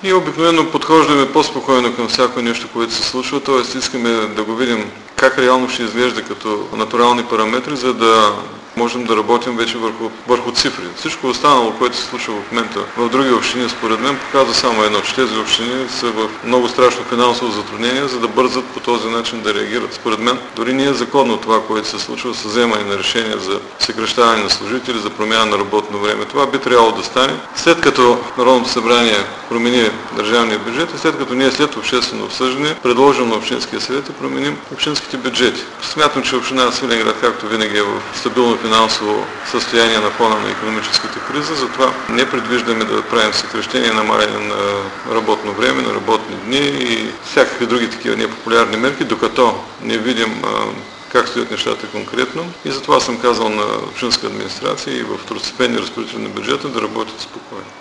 И обикновено подхождаме по-спокойно към всяко нещо, което се случва, т.е. искаме да го видим как реално ще изглежда като натурални параметри, за да можем да работим вече върху цифри. Всичко останало, което се случва в момента в други общини, според мен, показва само едно, че тези общини са в много страшно финансово затруднение, за да бързат по този начин да реагират. Според мен, дори не е законно това, което се случва с вземане на решения за съкращаване на служители, за промяна на работно време. Това би трябвало да стане след като Народното събрание промени държавния бюджет и след като ние след обществено обсъждане предложим на Общинския съвет и променим общинските бюджети. Смятам, че община Свиленград, както винаги, е в стабилно финансово състояние на фона на икономическата криза, затова не предвиждаме да правим съкращение, намаляне на работно време, на работни дни и всякакви други такива непопулярни мерки, докато не видим как стоят нещата конкретно. И затова съм казал на общинска администрация и в второстепенни разпоредители на бюджета да работят спокойно.